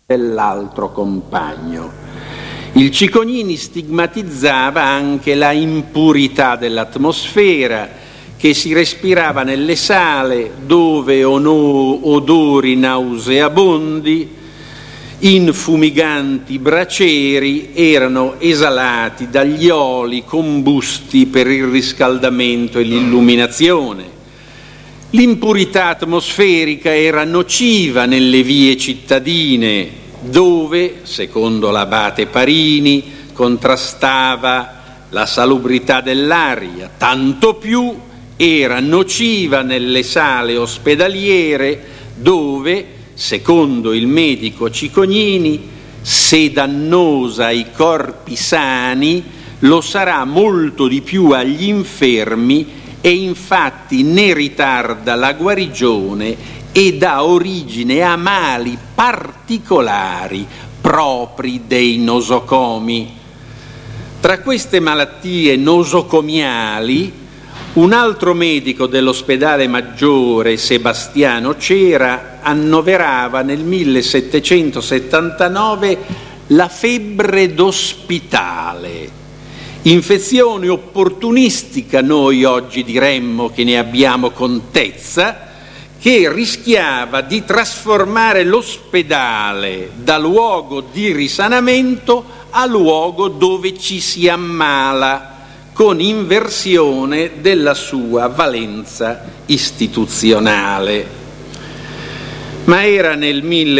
dell'altro compagno. Il Cicognini stigmatizzava anche la impurità dell'atmosfera che si respirava nelle sale dove odori nauseabondi, infumiganti bracieri erano esalati dagli oli combusti per il riscaldamento e l'illuminazione. L'impurità atmosferica era nociva nelle vie cittadine, dove, secondo l'abate Parini, contrastava la salubrità dell'aria, tanto più era nociva nelle sale ospedaliere, dove, secondo il medico Cicognini, se dannosa ai corpi sani, lo sarà molto di più agli infermi e infatti ne ritarda la guarigione e dà origine a mali particolari propri dei nosocomi. Tra queste malattie nosocomiali, un altro medico dell'ospedale maggiore, Sebastiano Cera, annoverava nel 1779 la febbre d'ospitale, infezione opportunistica, noi oggi diremmo che ne abbiamo contezza, che rischiava di trasformare l'ospedale da luogo di risanamento a luogo dove ci si ammala, con inversione della sua valenza istituzionale. Ma era nel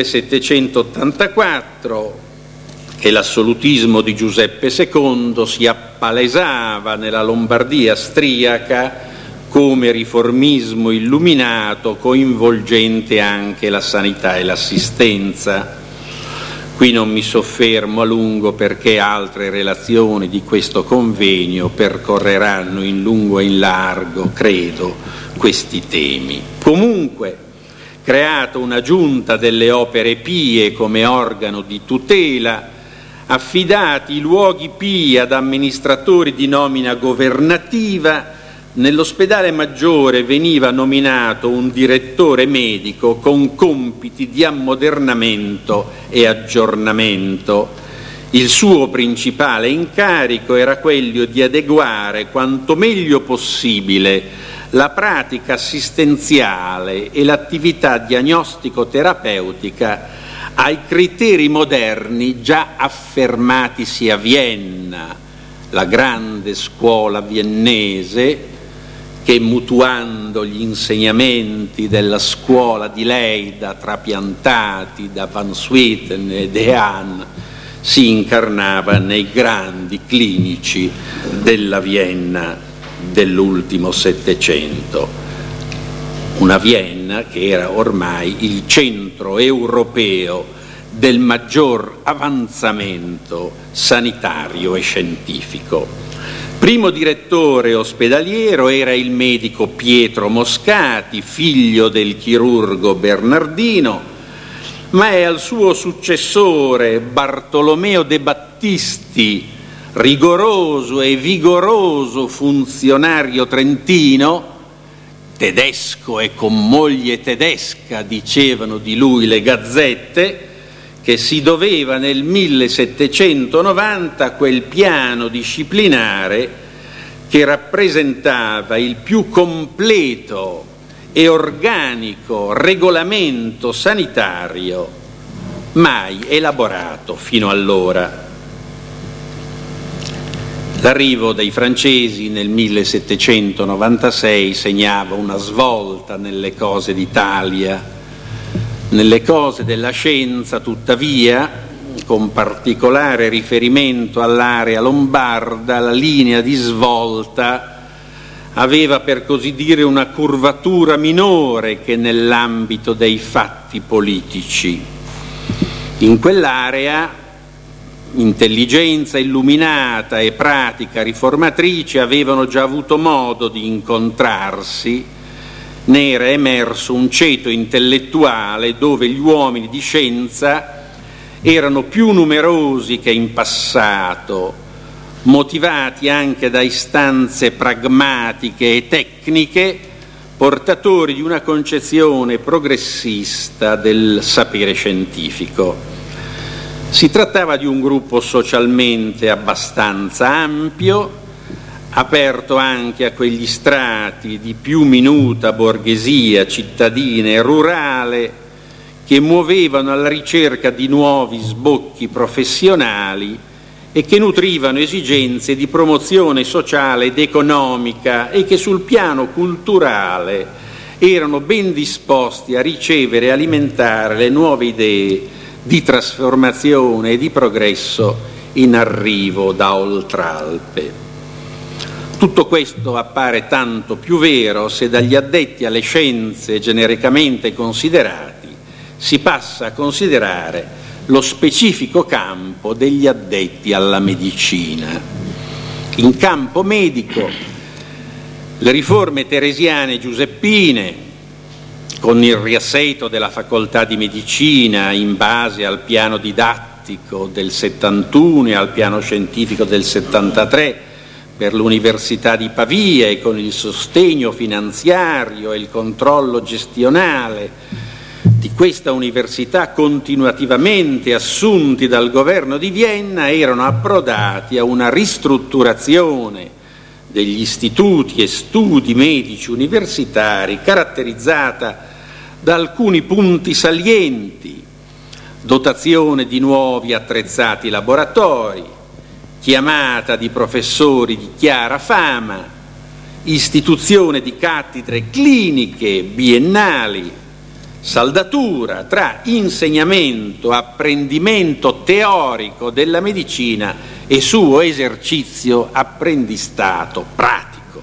1784 che l'assolutismo di Giuseppe II si appalesava nella Lombardia austriaca come riformismo illuminato, coinvolgente anche la sanità e l'assistenza. Qui non mi soffermo a lungo perché altre relazioni di questo convegno percorreranno in lungo e in largo, credo, questi temi. Comunque, creata una giunta delle opere pie come organo di tutela, affidati i luoghi pii ad amministratori di nomina governativa, nell'ospedale maggiore veniva nominato un direttore medico con compiti di ammodernamento e aggiornamento. Il suo principale incarico era quello di adeguare quanto meglio possibile la pratica assistenziale e l'attività diagnostico-terapeutica ai criteri moderni già affermatisi a Vienna, la grande scuola viennese, che mutuando gli insegnamenti della scuola di Leida trapiantati da Van Swieten e De Haan si incarnava nei grandi clinici della Vienna dell'ultimo Settecento. Una Vienna che era ormai il centro europeo del maggior avanzamento sanitario e scientifico. Primo direttore ospedaliero era il medico Pietro Moscati, figlio del chirurgo Bernardino, ma è al suo successore Bartolomeo De Battisti, rigoroso e vigoroso funzionario trentino, tedesco e con moglie tedesca, dicevano di lui le gazzette, che si doveva nel 1790 a quel piano disciplinare che rappresentava il più completo e organico regolamento sanitario mai elaborato fino allora. L'arrivo dei francesi nel 1796 segnava una svolta nelle cose d'Italia. Nelle cose della scienza, tuttavia, con particolare riferimento all'area lombarda, la linea di svolta aveva per così dire una curvatura minore che nell'ambito dei fatti politici. In quell'area intelligenza illuminata e pratica riformatrice avevano già avuto modo di incontrarsi. Ne era emerso un ceto intellettuale dove gli uomini di scienza erano più numerosi che in passato, motivati anche da istanze pragmatiche e tecniche, portatori di una concezione progressista del sapere scientifico. Si trattava di un gruppo socialmente abbastanza ampio, aperto anche a quegli strati di più minuta borghesia cittadina e rurale che muovevano alla ricerca di nuovi sbocchi professionali e che nutrivano esigenze di promozione sociale ed economica e che sul piano culturale erano ben disposti a ricevere e alimentare le nuove idee di trasformazione e di progresso in arrivo da Oltralpe. Tutto questo appare tanto più vero se dagli addetti alle scienze genericamente considerati si passa a considerare lo specifico campo degli addetti alla medicina. In campo medico, le riforme teresiane giuseppine, con il riassetto della facoltà di medicina in base al piano didattico del 71 e al piano scientifico del 73 per l'Università di Pavia e con il sostegno finanziario e il controllo gestionale di questa università continuativamente assunti dal governo di Vienna, erano approdati a una ristrutturazione degli istituti e studi medici universitari caratterizzata da alcuni punti salienti: dotazione di nuovi attrezzati laboratori, chiamata di professori di chiara fama, istituzione di cattedre cliniche biennali, saldatura tra insegnamento, apprendimento teorico della medicina e suo esercizio apprendistato pratico.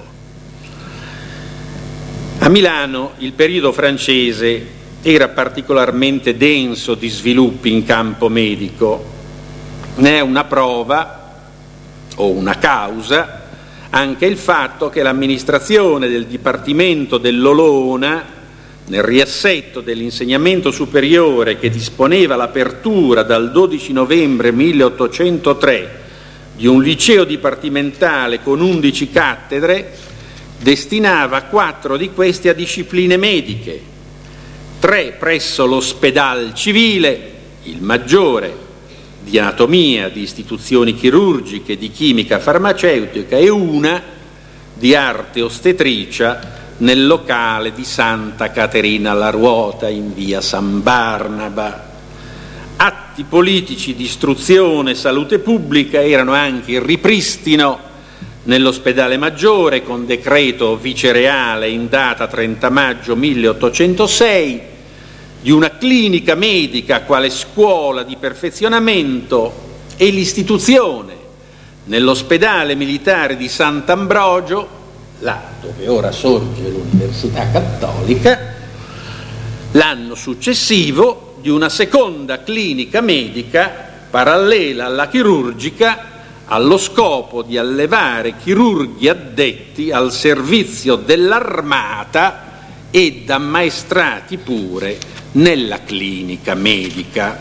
A Milano il periodo francese era particolarmente denso di sviluppi in campo medico. Ne è una prova o una causa anche il fatto che l'amministrazione del Dipartimento dell'Olona, nel riassetto dell'insegnamento superiore che disponeva l'apertura dal 12 novembre 1803 di un liceo dipartimentale con 11 cattedre, destinava 4 di queste a discipline mediche, 3 presso l'ospedale civile, il maggiore, di anatomia, di istituzioni chirurgiche, di chimica farmaceutica, e una di arte ostetricia nel locale di Santa Caterina alla Ruota in via San Barnaba. Atti politici di istruzione e salute pubblica erano anche il ripristino nell'ospedale maggiore con decreto vicereale in data 30 maggio 1806 di una clinica medica quale scuola di perfezionamento e l'istituzione nell'ospedale militare di Sant'Ambrogio, là dove ora sorge l'Università Cattolica, l'anno successivo di una seconda clinica medica parallela alla chirurgica allo scopo di allevare chirurghi addetti al servizio dell'armata ed ammaestrati pure nella clinica medica.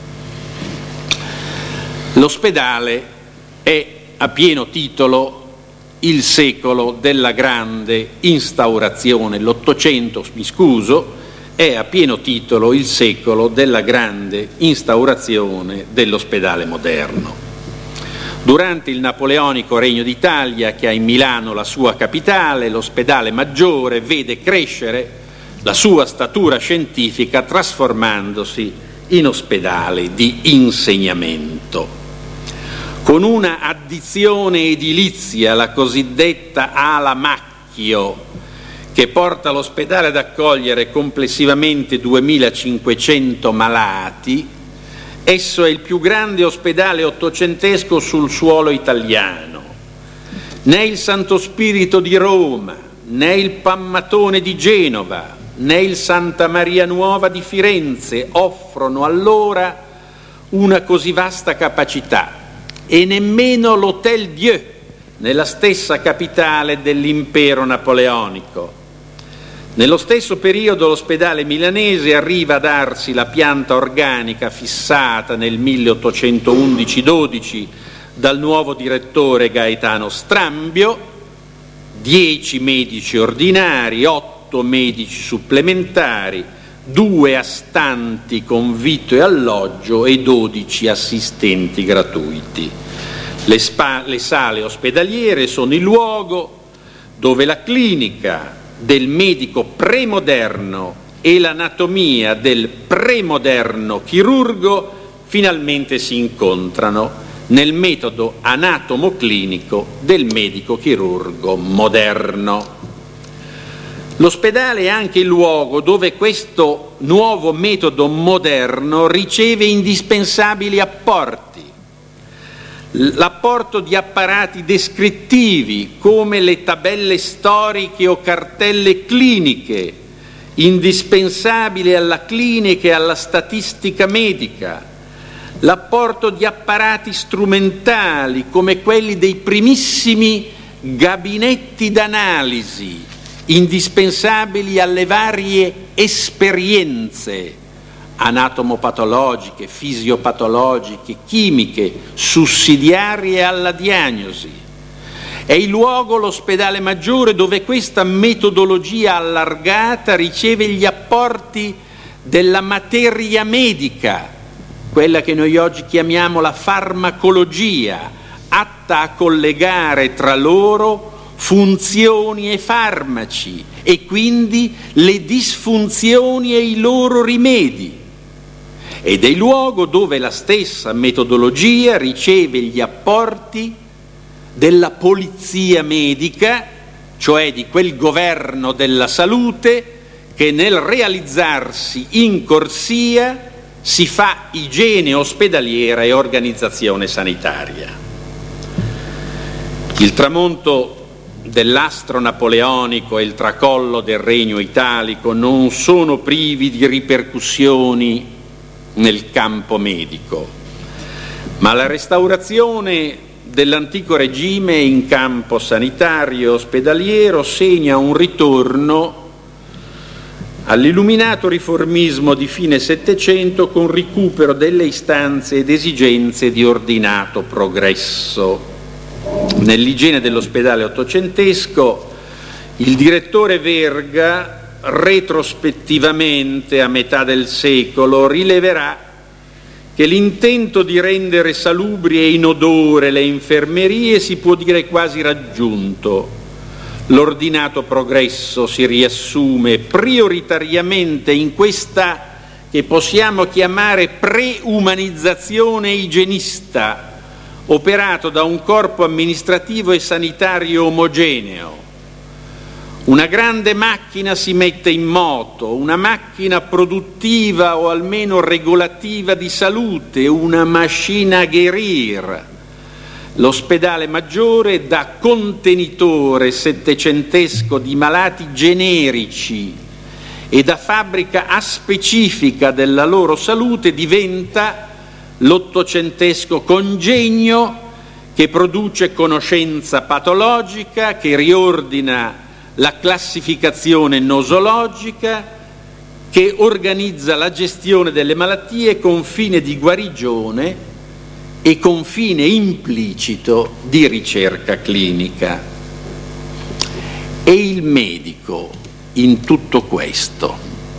L'ospedale è a pieno titolo il secolo della grande instaurazione, l'Ottocento, mi scuso, è a pieno titolo il secolo della grande instaurazione dell'ospedale moderno. Durante il napoleonico Regno d'Italia, che ha in Milano la sua capitale, l'ospedale maggiore vede crescere la sua statura scientifica trasformandosi in ospedale di insegnamento. Con una addizione edilizia, la cosiddetta ala Macchio, che porta l'ospedale ad accogliere complessivamente 2500 malati, esso è il più grande ospedale ottocentesco sul suolo italiano. Né il Santo Spirito di Roma, né il Pammatone di Genova, né il Santa Maria Nuova di Firenze offrono allora una così vasta capacità, e nemmeno l'Hôtel Dieu nella stessa capitale dell'impero napoleonico. Nello stesso periodo l'ospedale milanese arriva a darsi la pianta organica fissata nel 1811-12 dal nuovo direttore Gaetano Strambio: 10 medici ordinari, 8 medici supplementari, 2 astanti con vitto e alloggio e 12 assistenti gratuiti. Le sale ospedaliere sono il luogo dove la clinica del medico premoderno e l'anatomia del premoderno chirurgo finalmente si incontrano nel metodo anatomo-clinico del medico chirurgo moderno. L'ospedale è anche il luogo dove questo nuovo metodo moderno riceve indispensabili apporti. L'apporto di apparati descrittivi come le tabelle storiche o cartelle cliniche, indispensabile alla clinica e alla statistica medica, l'apporto di apparati strumentali come quelli dei primissimi gabinetti d'analisi, indispensabili alle varie esperienze anatomopatologiche, fisiopatologiche, chimiche, sussidiarie alla diagnosi. È il luogo, l'ospedale maggiore, dove questa metodologia allargata riceve gli apporti della materia medica, quella che noi oggi chiamiamo la farmacologia, atta a collegare tra loro funzioni e farmaci e quindi le disfunzioni e i loro rimedi. Ed è il luogo dove la stessa metodologia riceve gli apporti della polizia medica, cioè di quel governo della salute che nel realizzarsi in corsia si fa igiene ospedaliera e organizzazione sanitaria. Il tramonto dell'astro napoleonico e il tracollo del regno italico non sono privi di ripercussioni nel campo medico, ma la restaurazione dell'antico regime in campo sanitario ospedaliero segna un ritorno all'illuminato riformismo di fine Settecento con recupero delle istanze ed esigenze di ordinato progresso. Nell'igiene dell'ospedale ottocentesco il direttore Verga, retrospettivamente a metà del secolo, rileverà che l'intento di rendere salubri e inodore le infermerie si può dire quasi raggiunto. L'ordinato progresso si riassume prioritariamente in questa che possiamo chiamare preumanizzazione igienista, operato da un corpo amministrativo e sanitario omogeneo. Una grande macchina si mette in moto, una macchina produttiva o almeno regolativa di salute, una machine à guérir. L'ospedale maggiore da contenitore settecentesco di malati generici e da fabbrica aspecifica della loro salute diventa l'ottocentesco congegno che produce conoscenza patologica, che riordina la classificazione nosologica, che organizza la gestione delle malattie con fine di guarigione e con fine implicito di ricerca clinica. E il medico in tutto questo?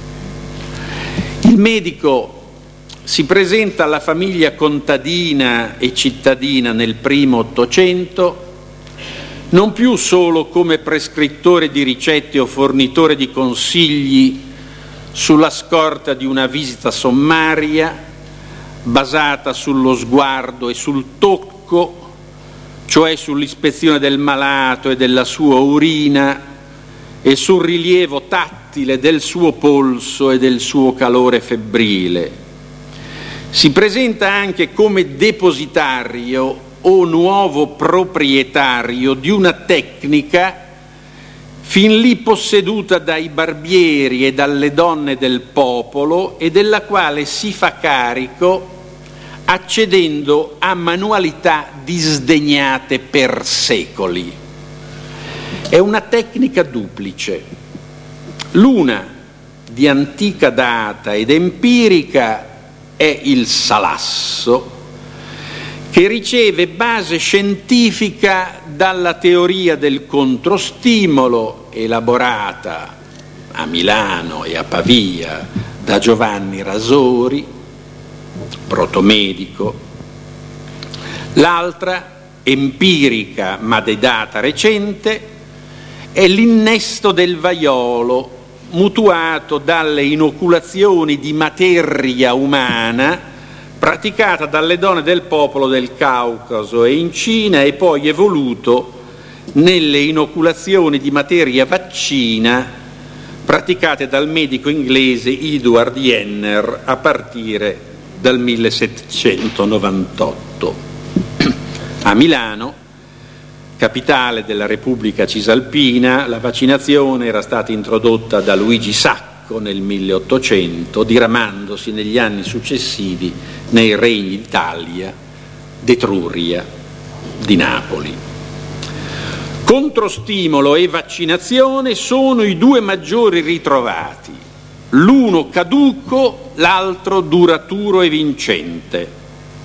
Il medico si presenta alla famiglia contadina e cittadina nel primo Ottocento non più solo come prescrittore di ricette o fornitore di consigli sulla scorta di una visita sommaria basata sullo sguardo e sul tocco, cioè sull'ispezione del malato e della sua urina e sul rilievo tattile del suo polso e del suo calore febbrile. Si presenta anche come depositario o nuovo proprietario di una tecnica fin lì posseduta dai barbieri e dalle donne del popolo e della quale si fa carico accedendo a manualità disdegnate per secoli. È una tecnica duplice, l'una di antica data ed empirica è il salasso, che riceve base scientifica dalla teoria del controstimolo elaborata a Milano e a Pavia da Giovanni Rasori, protomedico. L'altra, empirica ma di data recente, è l'innesto del vaiolo, mutuato dalle inoculazioni di materia umana praticata dalle donne del popolo del Caucaso e in Cina e poi evoluto nelle inoculazioni di materia vaccina praticate dal medico inglese Edward Jenner a partire dal 1798. A Milano, capitale della Repubblica Cisalpina, la vaccinazione era stata introdotta da Luigi Sacco nel 1800, diramandosi negli anni successivi nei regni d'Italia, d'Etruria, di Napoli. Controstimolo e vaccinazione sono i due maggiori ritrovati, l'uno caduco, l'altro duraturo e vincente.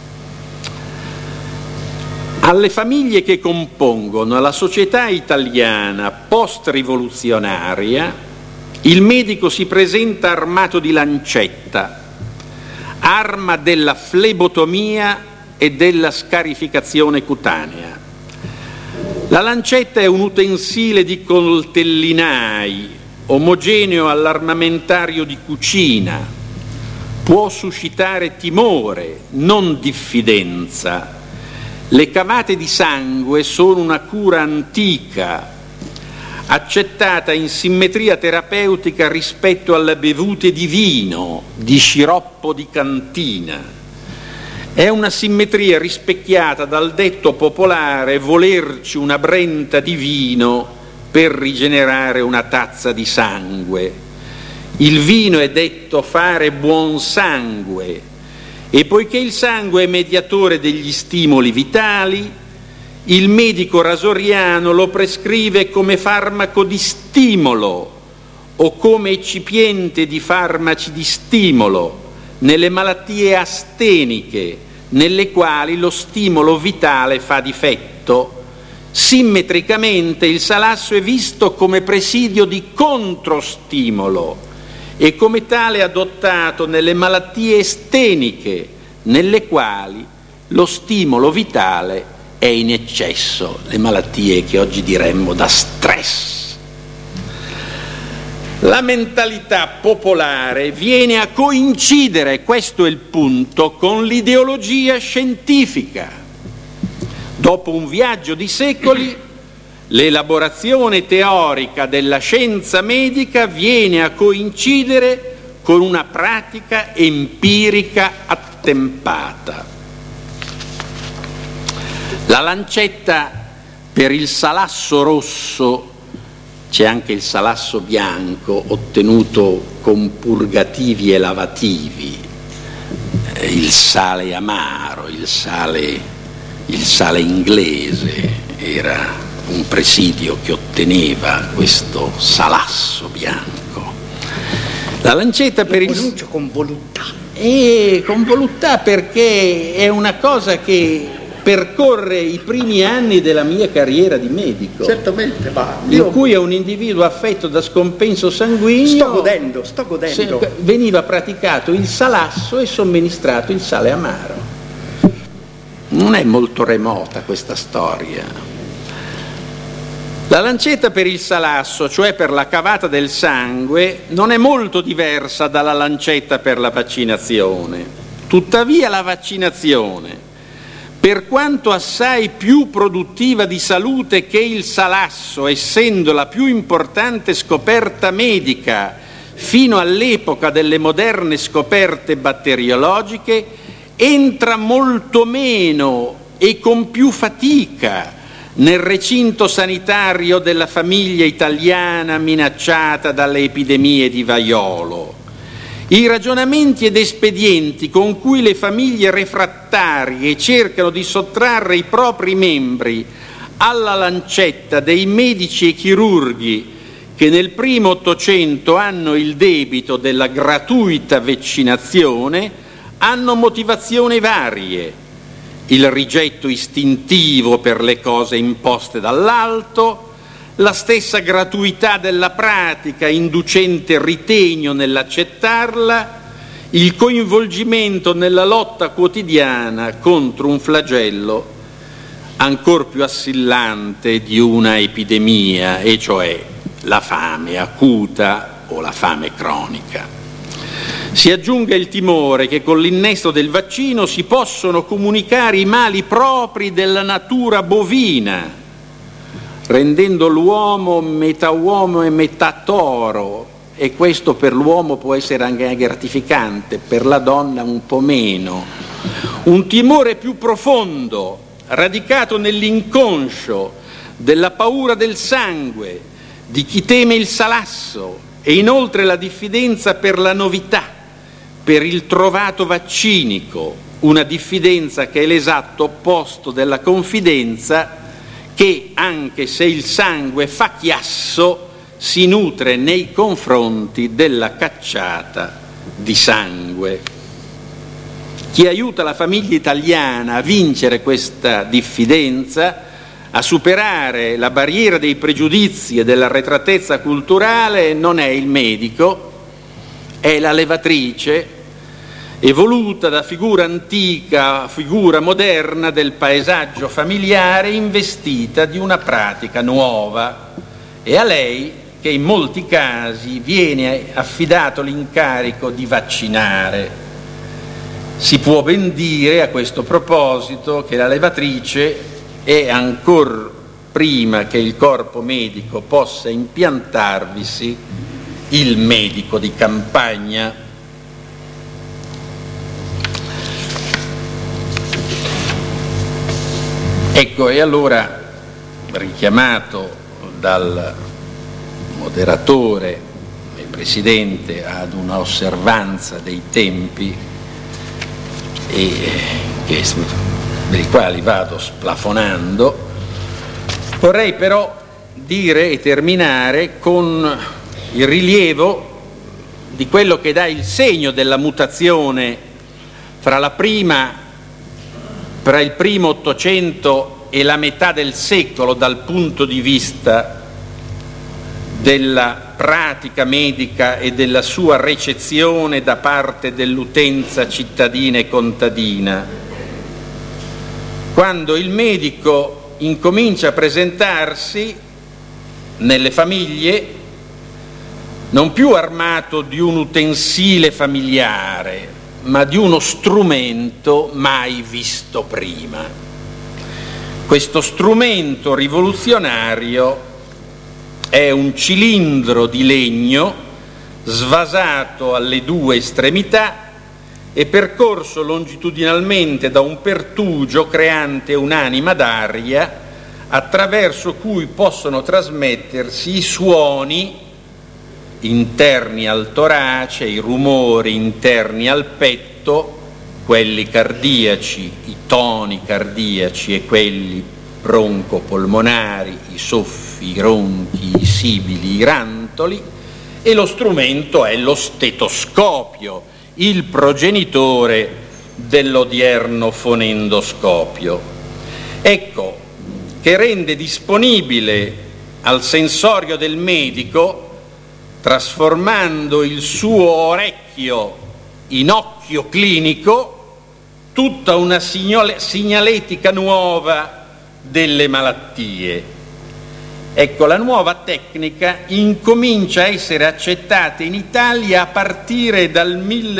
Alle famiglie che compongono la società italiana post-rivoluzionaria, il medico si presenta armato di lancetta, arma della flebotomia e della scarificazione cutanea. La lancetta è un utensile di coltellinai, omogeneo all'armamentario di cucina, può suscitare timore, non diffidenza. Le cavate di sangue sono una cura antica, accettata in simmetria terapeutica rispetto alle bevute di vino, di sciroppo di cantina. È una simmetria rispecchiata dal detto popolare volerci una brenta di vino per rigenerare una tazza di sangue. Il vino è detto fare buon sangue e poiché il sangue è mediatore degli stimoli vitali, il medico rasoriano lo prescrive come farmaco di stimolo o come eccipiente di farmaci di stimolo nelle malattie asteniche, nelle quali lo stimolo vitale fa difetto. Simmetricamente il salasso è visto come presidio di controstimolo e come tale adottato nelle malattie esteniche, nelle quali lo stimolo vitale è in eccesso, le malattie che oggi diremmo da stress. La mentalità popolare viene a coincidere, questo è il punto, con l'ideologia scientifica. Dopo un viaggio di secoli, l'elaborazione teorica della scienza medica viene a coincidere con una pratica empirica attempata. La lancetta per il salasso rosso, c'è anche il salasso bianco ottenuto con purgativi e lavativi, il sale amaro, il sale inglese era un presidio che otteneva questo salasso bianco. La lancetta per il... Pronuncio con voluttà. Con voluttà perché è una cosa che percorre i primi anni della mia carriera di medico. Certamente, ma in cui a un individuo affetto da scompenso sanguigno sto godendo. Veniva praticato il salasso e somministrato il sale amaro. Non è molto remota questa storia. La lancetta per il salasso, cioè per la cavata del sangue, non è molto diversa dalla lancetta per la vaccinazione. Tuttavia la vaccinazione, per quanto assai più produttiva di salute che il salasso, essendo la più importante scoperta medica fino all'epoca delle moderne scoperte batteriologiche, entra molto meno e con più fatica nel recinto sanitario della famiglia italiana minacciata dalle epidemie di vaiolo. I ragionamenti ed espedienti con cui le famiglie refrattarie cercano di sottrarre i propri membri alla lancetta dei medici e chirurghi che nel primo Ottocento hanno il debito della gratuita vaccinazione hanno motivazioni varie: il rigetto istintivo per le cose imposte dall'alto, la stessa gratuità della pratica, inducente ritegno nell'accettarla, il coinvolgimento nella lotta quotidiana contro un flagello ancor più assillante di una epidemia, e cioè la fame acuta o la fame cronica. Si aggiunga il timore che con l'innesto del vaccino si possono comunicare i mali propri della natura bovina, rendendo l'uomo e metà toro, e questo per l'uomo può essere anche gratificante, per la donna un po' meno. Un timore più profondo, radicato nell'inconscio della paura del sangue, di chi teme il salasso, e inoltre la diffidenza per la novità, per il trovato vaccinico, una diffidenza che è l'esatto opposto della confidenza che, anche se il sangue fa chiasso, si nutre nei confronti della cacciata di sangue. Chi aiuta la famiglia italiana a vincere questa diffidenza, a superare la barriera dei pregiudizi e dell'arretratezza culturale, non è il medico, è la levatrice, evoluta da figura antica a figura moderna del paesaggio familiare, investita di una pratica nuova. E a lei che in molti casi viene affidato l'incarico di vaccinare. Si può ben dire a questo proposito che la levatrice è, ancor prima che il corpo medico possa impiantarvisi, il medico di campagna. Ecco, e allora, richiamato dal moderatore e presidente ad una osservanza dei tempi dei quali vado splafonando, vorrei però dire e terminare con il rilievo di quello che dà il segno della mutazione fra il primo Ottocento e la metà del secolo dal punto di vista della pratica medica e della sua recezione da parte dell'utenza cittadina e contadina. Quando il medico incomincia a presentarsi nelle famiglie non più armato di un utensile familiare, ma di uno strumento mai visto prima. Questo strumento rivoluzionario è un cilindro di legno svasato alle due estremità e percorso longitudinalmente da un pertugio creante un'anima d'aria attraverso cui possono trasmettersi i suoni interni al torace, i rumori interni al petto, quelli cardiaci, i toni cardiaci e quelli broncopolmonari, i soffi, i ronchi, i sibili, i rantoli, e lo strumento è lo stetoscopio, il progenitore dell'odierno fonendoscopio. Ecco che rende disponibile al sensorio del medico, trasformando il suo orecchio in occhio clinico, tutta una segnaletica nuova delle malattie. Ecco, la nuova tecnica incomincia a essere accettata in Italia a partire dal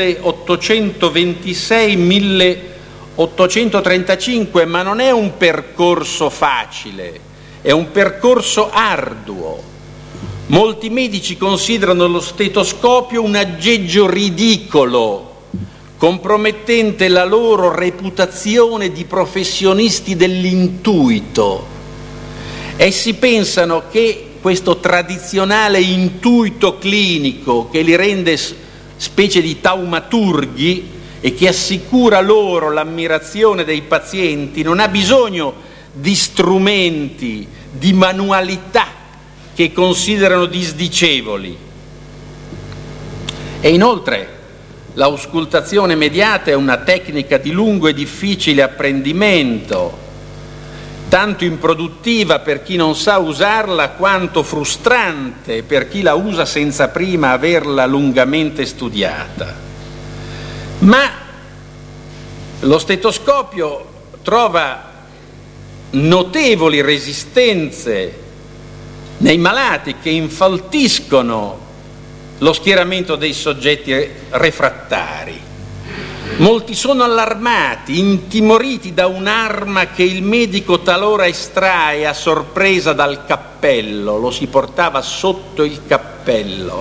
1826-1835, ma non è un percorso facile, è un percorso arduo. Molti medici considerano lo stetoscopio un aggeggio ridicolo, compromettente la loro reputazione di professionisti dell'intuito. Essi pensano che questo tradizionale intuito clinico che li rende specie di taumaturghi e che assicura loro l'ammirazione dei pazienti non ha bisogno di strumenti, di manualità che considerano disdicevoli. E inoltre l'auscultazione mediata è una tecnica di lungo e difficile apprendimento tanto improduttiva per chi non sa usarla quanto frustrante per chi la usa senza prima averla lungamente studiata. Ma lo stetoscopio trova notevoli resistenze nei malati che infaltiscono lo schieramento dei soggetti refrattari. Molti sono allarmati, intimoriti da un'arma che il medico talora estrae a sorpresa dal cappello, lo si portava sotto il cappello.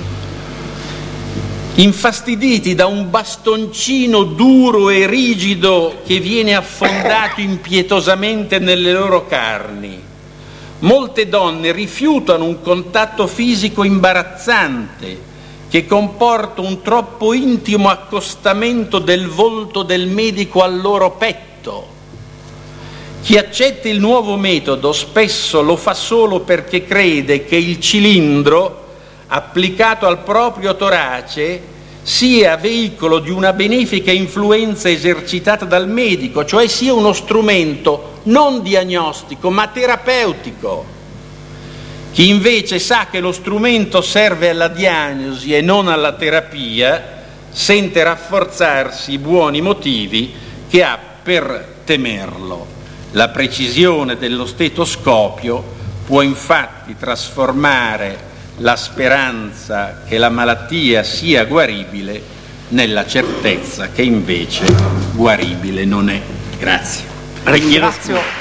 Infastiditi da un bastoncino duro e rigido che viene affondato impietosamente nelle loro carni. Molte donne rifiutano un contatto fisico imbarazzante che comporta un troppo intimo accostamento del volto del medico al loro petto. Chi accetta il nuovo metodo spesso lo fa solo perché crede che il cilindro applicato al proprio torace sia veicolo di una benefica influenza esercitata dal medico, cioè sia uno strumento non diagnostico ma terapeutico. Chi invece sa che lo strumento serve alla diagnosi e non alla terapia sente rafforzarsi i buoni motivi che ha per temerlo. La precisione dello stetoscopio può infatti trasformare la speranza che la malattia sia guaribile nella certezza che invece guaribile non è. Grazie. Ringrazio.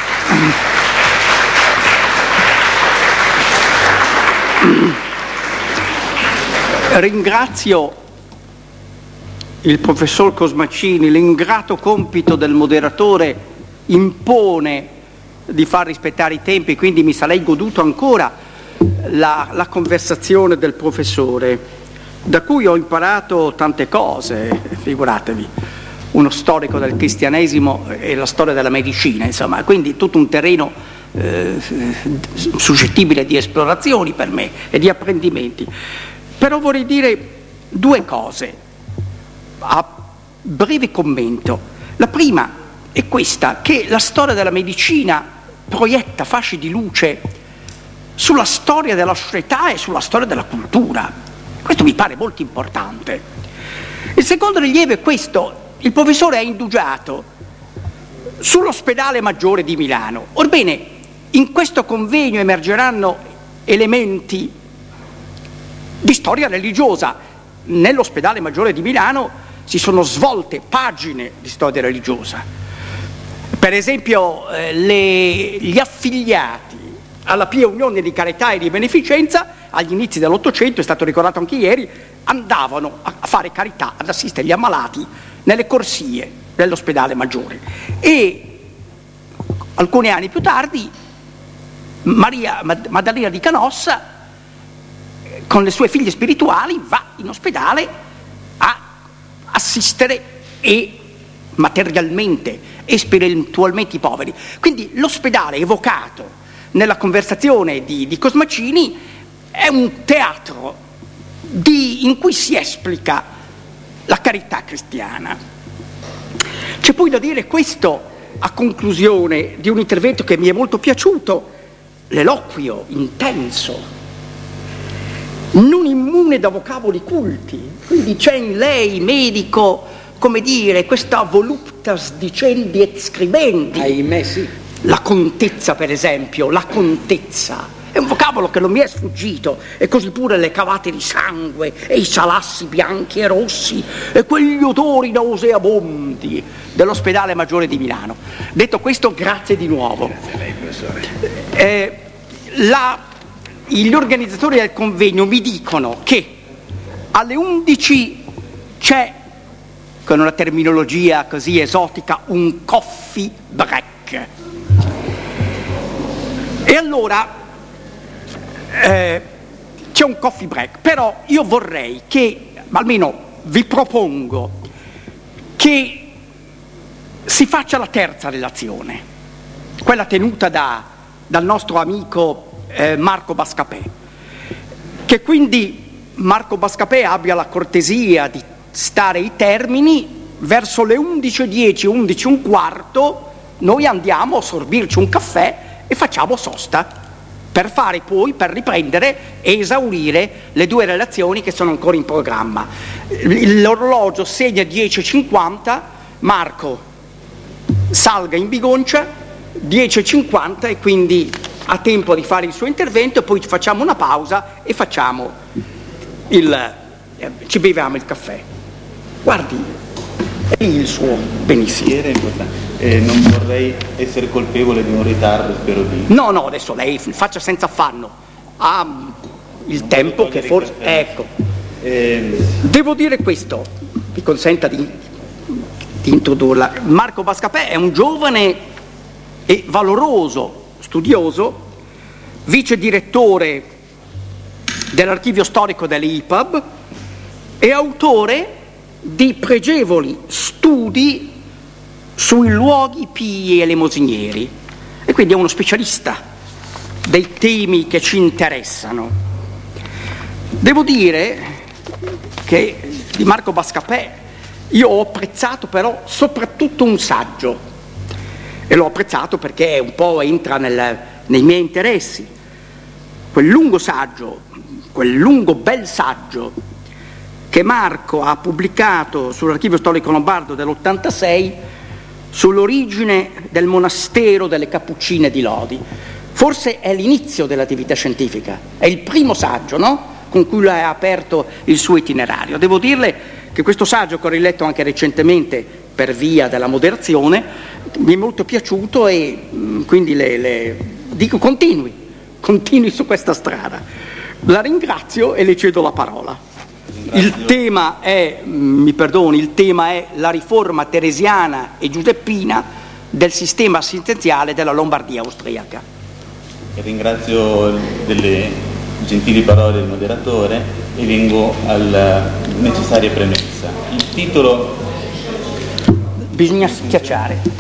Ringrazio il professor Cosmacini. L'ingrato compito del moderatore impone di far rispettare i tempi, quindi mi sarei goduto ancora la conversazione del professore, da cui ho imparato tante cose, figuratevi, uno storico del cristianesimo e la storia della medicina, insomma, quindi tutto un terreno suscettibile di esplorazioni per me e di apprendimenti. Però vorrei dire due cose a breve commento. La prima è questa, che la storia della medicina proietta fasci di luce sulla storia della società e sulla storia della cultura. Questo mi pare molto importante. Il secondo rilievo è questo: il professore ha indugiato sull'ospedale maggiore di Milano. Orbene, in questo convegno emergeranno elementi di storia religiosa. Nell'ospedale maggiore di Milano si sono svolte pagine di storia religiosa. Per esempio gli affiliati alla Pia Unione di Carità e di Beneficenza agli inizi dell'Ottocento, è stato ricordato anche ieri, andavano a fare carità, ad assistere gli ammalati nelle corsie dell'ospedale maggiore. E alcuni anni più tardi Maria Maddalena di Canossa con le sue figlie spirituali va in ospedale a assistere e materialmente e spiritualmente i poveri. Quindi l'ospedale evocato nella conversazione di Cosmacini è un teatro in cui si esplica la carità cristiana. C'è poi da dire questo a conclusione di un intervento che mi è molto piaciuto: l'eloquio intenso, non immune da vocaboli culti. Quindi c'è in lei, medico, come dire, questa voluptas dicendi et scribendi. Ahimè sì. La contezza, per esempio, la contezza è un vocabolo che non mi è sfuggito, e così pure le cavate di sangue e i salassi bianchi e rossi e quegli odori nauseabondi dell'ospedale maggiore di Milano. Detto questo, grazie di nuovo. Grazie a lei, professore. Gli organizzatori del convegno mi dicono che alle 11 c'è, con una terminologia così esotica, un coffee break. E allora c'è un coffee break, però io vorrei che, almeno vi propongo, che si faccia la terza relazione, quella tenuta dal nostro amico Marco Bascapè, che quindi Marco Bascapè abbia la cortesia di stare i termini verso le 11:10, 11:15, noi andiamo a sorbirci un caffè e facciamo sosta per per riprendere e esaurire le 2 relazioni che sono ancora in programma. L'orologio segna 10:50, Marco salga in bigoncia 10:50 e quindi ha tempo di fare il suo intervento, e poi facciamo una pausa e ci beviamo il caffè. Guardi, è il suo, benissimo. Non vorrei essere colpevole di un ritardo, spero di... No, adesso lei faccia senza affanno, ha il tempo che forse... Ecco, devo dire questo, mi consenta di introdurla. Marco Bascapè è un giovane e valoroso studioso, vice direttore dell'archivio storico delle IPAB e autore di pregevoli studi sui luoghi pii e elemosinieri, e quindi è uno specialista dei temi che ci interessano. Devo dire che di Marco Bascapè io ho apprezzato però soprattutto un saggio, e l'ho apprezzato perché un po' entra nei miei interessi. Quel lungo bel saggio che Marco ha pubblicato sull'archivio storico lombardo dell'86 sull'origine del monastero delle Cappuccine di Lodi. Forse è l'inizio dell'attività scientifica, è il primo saggio, no? Con cui lui ha aperto il suo itinerario. Devo dirle che questo saggio, che ho riletto anche recentemente per via della moderazione, mi è molto piaciuto, e quindi le dico continui su questa strada. La ringrazio e le cedo la parola. Il tema è la riforma teresiana e giuseppina del sistema assistenziale della Lombardia austriaca. Ringrazio delle gentili parole del moderatore e vengo alla necessaria premessa. Il titolo... Bisogna schiacciare.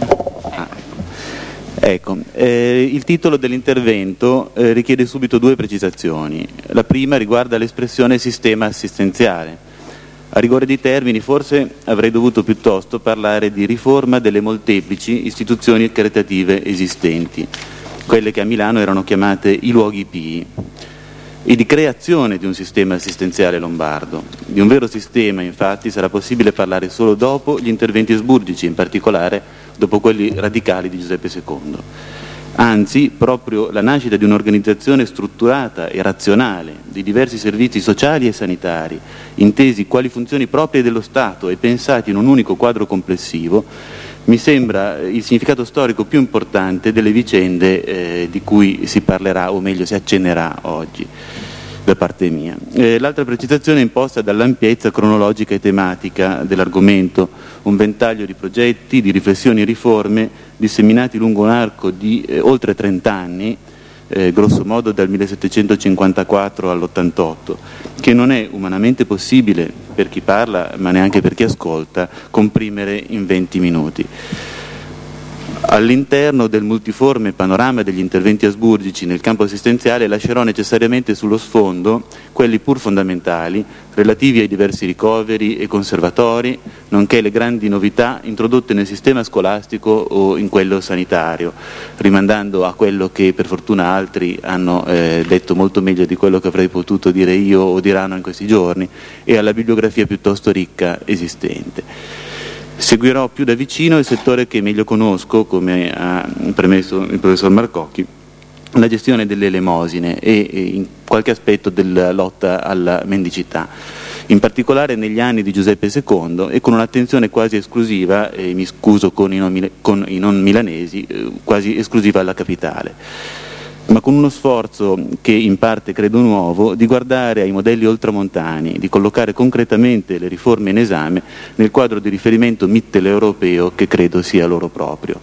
Ecco, il titolo dell'intervento richiede subito 2 precisazioni. La prima riguarda l'espressione sistema assistenziale. A rigore di termini, forse avrei dovuto piuttosto parlare di riforma delle molteplici istituzioni caritative esistenti, quelle che a Milano erano chiamate i luoghi pii, e di creazione di un sistema assistenziale lombardo. Di un vero sistema, infatti, sarà possibile parlare solo dopo gli interventi asburgici, in particolare dopo quelli radicali di Giuseppe II. Anzi, proprio la nascita di un'organizzazione strutturata e razionale di diversi servizi sociali e sanitari, intesi quali funzioni proprie dello Stato e pensati in un unico quadro complessivo, mi sembra il significato storico più importante delle vicende di cui si parlerà, o meglio si accennerà oggi da parte mia. L'altra precisazione è imposta dall'ampiezza cronologica e tematica dell'argomento, un ventaglio di progetti, di riflessioni e riforme disseminati lungo un arco di oltre 30 anni, grosso modo dal 1754 all'88, che non è umanamente possibile per chi parla, ma neanche per chi ascolta, comprimere in 20 minuti. All'interno del multiforme panorama degli interventi asburgici nel campo assistenziale lascerò necessariamente sullo sfondo quelli pur fondamentali relativi ai diversi ricoveri e conservatori, nonché le grandi novità introdotte nel sistema scolastico o in quello sanitario, rimandando a quello che per fortuna altri hanno detto molto meglio di quello che avrei potuto dire io o diranno in questi giorni, e alla bibliografia piuttosto ricca esistente. Seguirò più da vicino il settore che meglio conosco, come ha premesso il professor Marcocchi, la gestione delle elemosine e in qualche aspetto della lotta alla mendicità, in particolare negli anni di Giuseppe II, e con un'attenzione quasi esclusiva, e mi scuso con i non milanesi, quasi esclusiva alla capitale, ma con uno sforzo che in parte credo nuovo di guardare ai modelli oltramontani, di collocare concretamente le riforme in esame nel quadro di riferimento mitteleuropeo che credo sia loro proprio.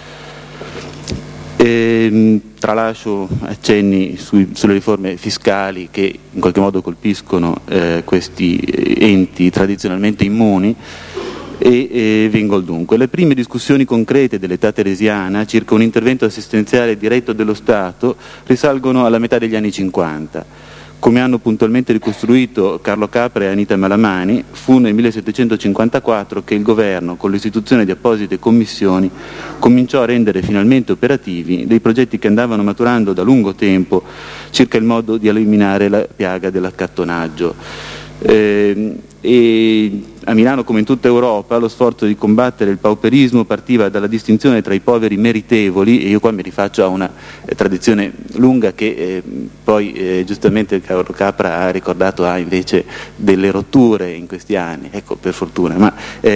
Tralascio accenni sulle riforme fiscali che in qualche modo colpiscono questi enti tradizionalmente immuni, e vengo al dunque. Le prime discussioni concrete dell'età teresiana circa un intervento assistenziale diretto dello Stato risalgono alla metà degli anni 50, Come hanno puntualmente ricostruito Carlo Capra e Anita Malamani, fu nel 1754 che il governo, con l'istituzione di apposite commissioni, cominciò a rendere finalmente operativi dei progetti che andavano maturando da lungo tempo circa il modo di eliminare la piaga dell'accattonaggio. E a Milano, come in tutta Europa, lo sforzo di combattere il pauperismo partiva dalla distinzione tra i poveri meritevoli, e io qua mi rifaccio a una tradizione lunga che poi giustamente Carlo Capra ha ricordato, ha invece delle rotture in questi anni, ecco, per fortuna, ma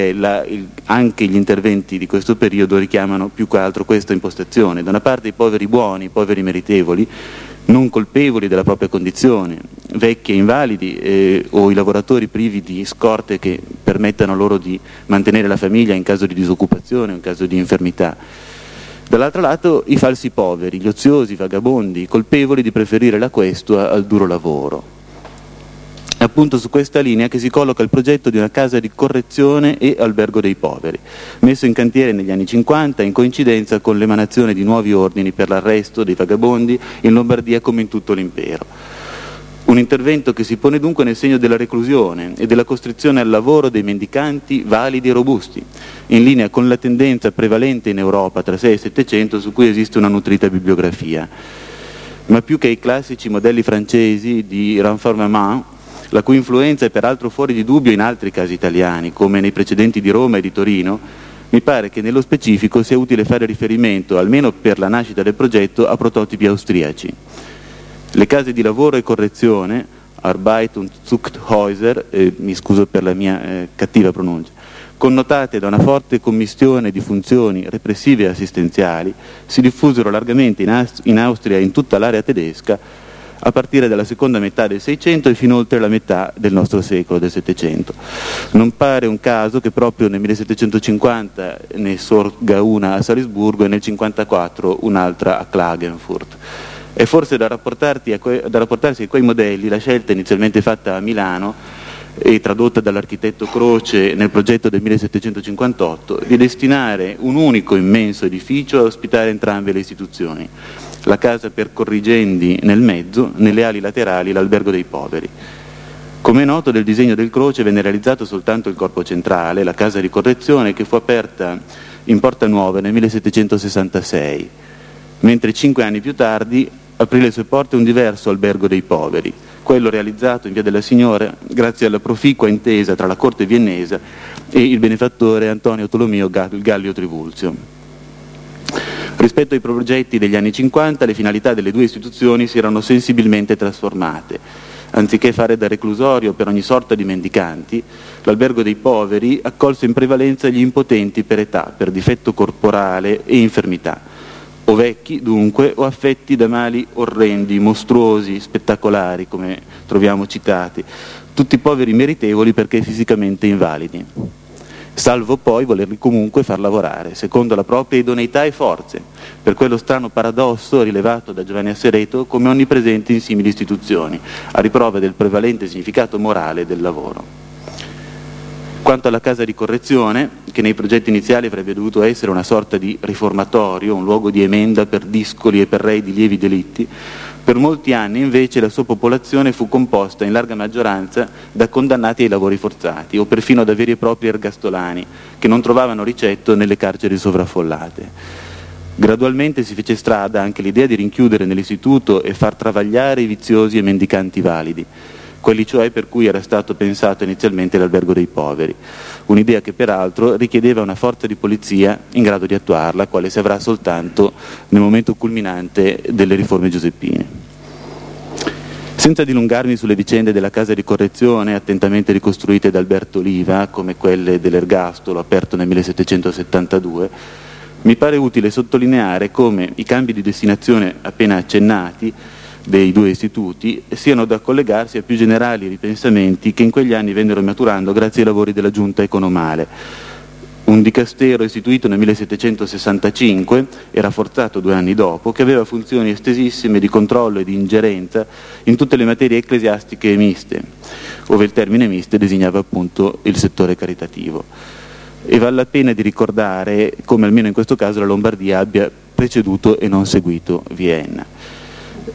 anche gli interventi di questo periodo richiamano più che altro questa impostazione: da una parte i poveri buoni, i poveri meritevoli, non colpevoli della propria condizione, vecchi e invalidi o i lavoratori privi di scorte che permettano loro di mantenere la famiglia in caso di disoccupazione o in caso di infermità. Dall'altro lato i falsi poveri, gli oziosi, i vagabondi, i colpevoli di preferire la questua al duro lavoro. È appunto su questa linea che si colloca il progetto di una casa di correzione e albergo dei poveri, messo in cantiere negli anni 50 in coincidenza con l'emanazione di nuovi ordini per l'arresto dei vagabondi in Lombardia come in tutto l'impero. Un intervento che si pone dunque nel segno della reclusione e della costrizione al lavoro dei mendicanti validi e robusti, in linea con la tendenza prevalente in Europa tra 6 e 700 su cui esiste una nutrita bibliografia. Ma più che ai classici modelli francesi di renforcement, la cui influenza è peraltro fuori di dubbio in altri casi italiani, come nei precedenti di Roma e di Torino, mi pare che nello specifico sia utile fare riferimento, almeno per la nascita del progetto, a prototipi austriaci. Le case di lavoro e correzione, Arbeit- und Zuchthäuser, mi scuso per la mia cattiva pronuncia, connotate da una forte commistione di funzioni repressive e assistenziali, si diffusero largamente in Austria e in tutta l'area tedesca a partire dalla seconda metà del Seicento e fino oltre la metà del nostro secolo, del Settecento. Non pare un caso che proprio nel 1750 ne sorga una a Salisburgo e nel 1754 un'altra a Klagenfurt. È forse da rapportarsi a quei modelli la scelta inizialmente fatta a Milano e tradotta dall'architetto Croce nel progetto del 1758 di destinare un unico immenso edificio a ospitare entrambe le istituzioni, la casa per corrigendi nel mezzo, nelle ali laterali l'albergo dei poveri. Come è noto, del disegno del Croce venne realizzato soltanto il corpo centrale, la casa di correzione, che fu aperta in Porta Nuova nel 1766, mentre 5 anni più tardi aprì le sue porte un diverso albergo dei poveri, quello realizzato in Via della Signora grazie alla proficua intesa tra la corte viennese e il benefattore Antonio Tolomeo Gallio Trivulzio. Rispetto ai progetti degli anni 50, le finalità delle due istituzioni si erano sensibilmente trasformate. Anziché fare da reclusorio per ogni sorta di mendicanti, l'albergo dei poveri accolse in prevalenza gli impotenti per età, per difetto corporale e infermità, o vecchi dunque, o affetti da mali orrendi, mostruosi, spettacolari, come troviamo citati, tutti poveri meritevoli perché fisicamente invalidi, salvo poi volerli comunque far lavorare, secondo la propria idoneità e forze, per quello strano paradosso rilevato da Giovanni Assereto come onnipresente in simili istituzioni, a riprova del prevalente significato morale del lavoro. Quanto alla casa di correzione, che nei progetti iniziali avrebbe dovuto essere una sorta di riformatorio, un luogo di emenda per discoli e per rei di lievi delitti, per molti anni invece la sua popolazione fu composta in larga maggioranza da condannati ai lavori forzati o perfino da veri e propri ergastolani che non trovavano ricetto nelle carceri sovraffollate. Gradualmente si fece strada anche l'idea di rinchiudere nell'istituto e far travagliare i viziosi e mendicanti validi, quelli cioè per cui era stato pensato inizialmente l'albergo dei poveri, un'idea che peraltro richiedeva una forza di polizia in grado di attuarla, quale si avrà soltanto nel momento culminante delle riforme giuseppine. Senza dilungarmi sulle vicende della casa di correzione attentamente ricostruite da Alberto Oliva, come quelle dell'ergastolo aperto nel 1772, mi pare utile sottolineare come i cambi di destinazione appena accennati dei due istituti siano da collegarsi a più generali ripensamenti che in quegli anni vennero maturando grazie ai lavori della giunta economale. Un dicastero istituito nel 1765 e rafforzato 2 anni dopo, che aveva funzioni estesissime di controllo e di ingerenza in tutte le materie ecclesiastiche e miste, ove il termine miste designava appunto il settore caritativo. E vale la pena di ricordare come almeno in questo caso la Lombardia abbia preceduto e non seguito Vienna.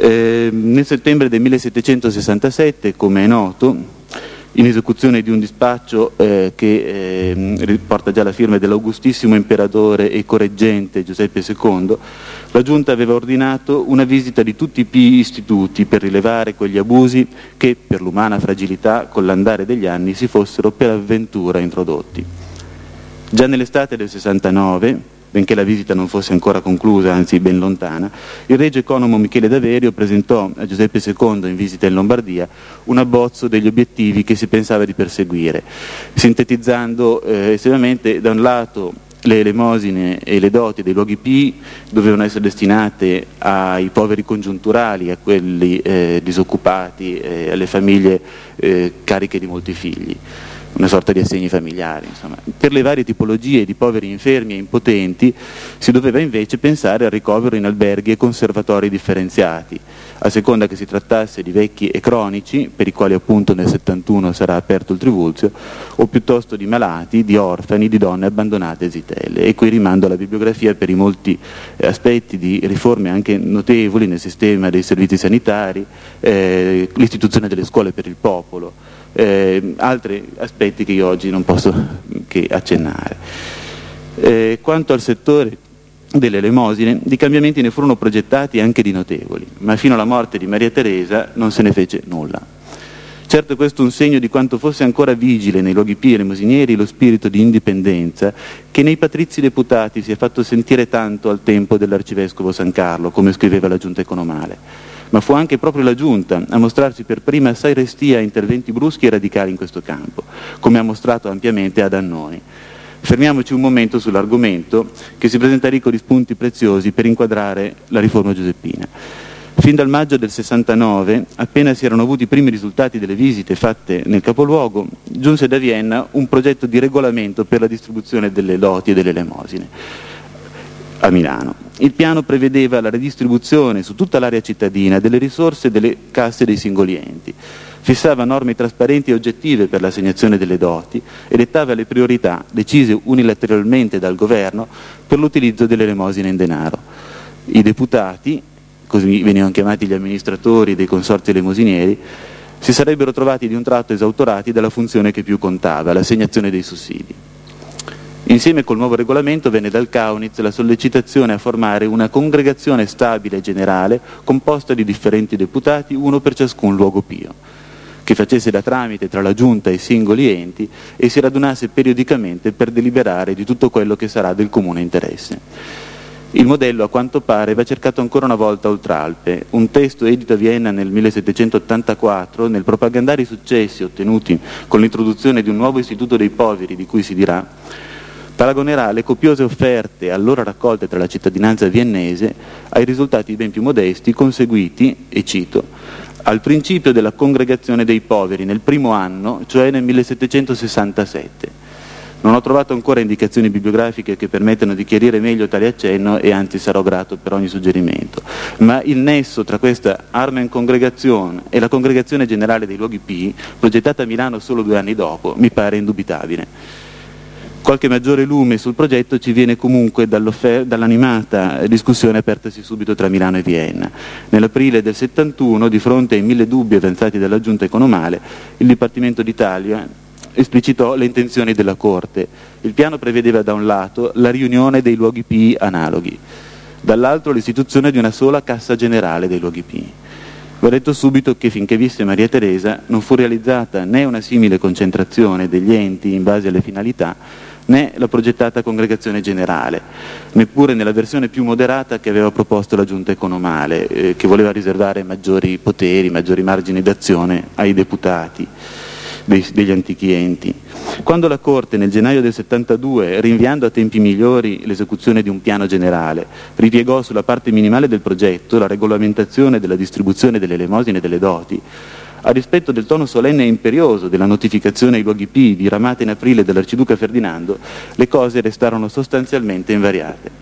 Nel settembre del 1767, come è noto, in esecuzione di un dispaccio che riporta già la firma dell'augustissimo imperatore e correggente Giuseppe II, la Giunta aveva ordinato una visita di tutti i istituti per rilevare quegli abusi che, per l'umana fragilità, con l'andare degli anni si fossero per avventura introdotti. Già nell'estate del 69, benché la visita non fosse ancora conclusa, anzi ben lontana, il regio economo Michele d'Averio presentò a Giuseppe II in visita in Lombardia un abbozzo degli obiettivi che si pensava di perseguire, sintetizzando estremamente: da un lato le elemosine e le doti dei luoghi pii dovevano essere destinate ai poveri congiunturali, a quelli disoccupati, alle famiglie cariche di molti figli, una sorta di assegni familiari, insomma. Per le varie tipologie di poveri infermi e impotenti si doveva invece pensare al ricovero in alberghi e conservatori differenziati, a seconda che si trattasse di vecchi e cronici, per i quali appunto nel 71 sarà aperto il Trivulzio, o piuttosto di malati, di orfani, di donne abbandonate e zitelle. E qui rimando alla bibliografia per i molti aspetti di riforme anche notevoli nel sistema dei servizi sanitari, l'istituzione delle scuole per il popolo, altri aspetti che io oggi non posso che accennare. Quanto al settore delle elemosine, di cambiamenti ne furono progettati anche di notevoli, ma fino alla morte di Maria Teresa non se ne fece nulla. Certo, questo è un segno di quanto fosse ancora vigile nei luoghi pii elemosinieri lo spirito di indipendenza che nei patrizi deputati si è fatto sentire tanto al tempo dell'arcivescovo San Carlo, come scriveva la Giunta economale. Ma fu anche proprio la Giunta a mostrarsi per prima assai restia a interventi bruschi e radicali in questo campo, come ha mostrato ampiamente ad Annoni. Fermiamoci un momento sull'argomento, che si presenta ricco di spunti preziosi per inquadrare la riforma giuseppina. Fin dal maggio del 69, appena si erano avuti i primi risultati delle visite fatte nel capoluogo, giunse da Vienna un progetto di regolamento per la distribuzione delle loti e delle elemosine a Milano. Il piano prevedeva la redistribuzione su tutta l'area cittadina delle risorse delle casse dei singoli enti, fissava norme trasparenti e oggettive per l'assegnazione delle doti e dettava le priorità decise unilateralmente dal governo per l'utilizzo delle elemosine in denaro. I deputati, così venivano chiamati gli amministratori dei consorzi elemosinieri, si sarebbero trovati di un tratto esautorati dalla funzione che più contava, l'assegnazione dei sussidi. Insieme col nuovo regolamento venne dal Kaunitz la sollecitazione a formare una congregazione stabile e generale composta di differenti deputati, uno per ciascun luogo pio, che facesse da tramite tra la Giunta e i singoli enti e si radunasse periodicamente per deliberare di tutto quello che sarà del comune interesse. Il modello, a quanto pare, va cercato ancora una volta oltre Alpe. Un testo edito a Vienna nel 1784, nel propagandare i successi ottenuti con l'introduzione di un nuovo istituto dei poveri, di cui si dirà, paragonerà le copiose offerte allora raccolte tra la cittadinanza viennese ai risultati ben più modesti conseguiti, e cito, al principio della congregazione dei poveri nel primo anno, cioè nel 1767. Non ho trovato ancora indicazioni bibliografiche che permettano di chiarire meglio tale accenno e anzi sarò grato per ogni suggerimento. Ma il nesso tra questa Armen Congregation e la Congregazione Generale dei Luoghi Pii, progettata a Milano solo 2 anni dopo, mi pare indubitabile. Qualche maggiore lume sul progetto ci viene comunque dall'animata discussione apertasi subito tra Milano e Vienna. Nell'aprile del 71, di fronte ai 1000 dubbi avanzati dalla Giunta economale, il Dipartimento d'Italia esplicitò le intenzioni della Corte. Il piano prevedeva da un lato la riunione dei luoghi pii analoghi, dall'altro l'istituzione di una sola cassa generale dei luoghi pii. Va detto subito che finché visse Maria Teresa non fu realizzata né una simile concentrazione degli enti in base alle finalità, né la progettata congregazione generale, neppure nella versione più moderata che aveva proposto la Giunta economale, che voleva riservare maggiori poteri, maggiori margini d'azione ai deputati degli antichi enti. Quando la Corte nel gennaio del 72, rinviando a tempi migliori l'esecuzione di un piano generale, ripiegò sulla parte minimale del progetto la regolamentazione della distribuzione delle elemosine e delle doti, a rispetto del tono solenne e imperioso della notificazione ai luoghi pii diramata in aprile dall'Arciduca Ferdinando, le cose restarono sostanzialmente invariate.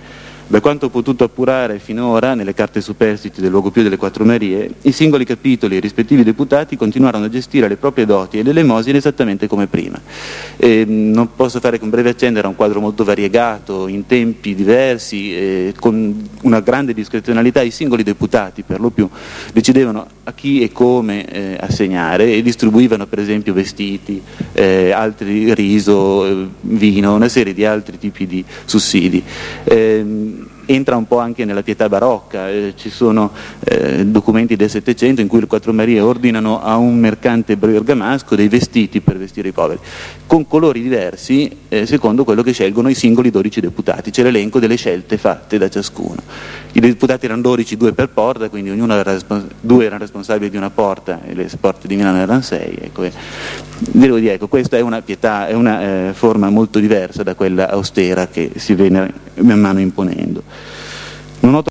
Da quanto ho potuto appurare finora nelle carte superstiti del Luogo Pio delle Quattro Marie, i singoli capitoli e i rispettivi deputati continuarono a gestire le proprie doti e le elemosine esattamente come prima. Non posso fare che un breve accenno, era un quadro molto variegato, in tempi diversi, con una grande discrezionalità. I singoli deputati per lo più decidevano a chi e come assegnare e distribuivano per esempio vestiti, altri riso, vino, una serie di altri tipi di sussidi. Entra un po' anche nella pietà barocca, ci sono documenti del Settecento in cui le Quattro Marie ordinano a un mercante bergamasco dei vestiti per vestire i poveri, con colori diversi secondo quello che scelgono i singoli 12 deputati. C'è l'elenco delle scelte fatte da ciascuno. I deputati erano 12, 2 per porta, quindi ognuno due erano responsabili di una porta e le porte di Milano erano 6. Ecco, devo dire, questa è una pietà, è una forma molto diversa da quella austera che si viene man mano imponendo. Non ho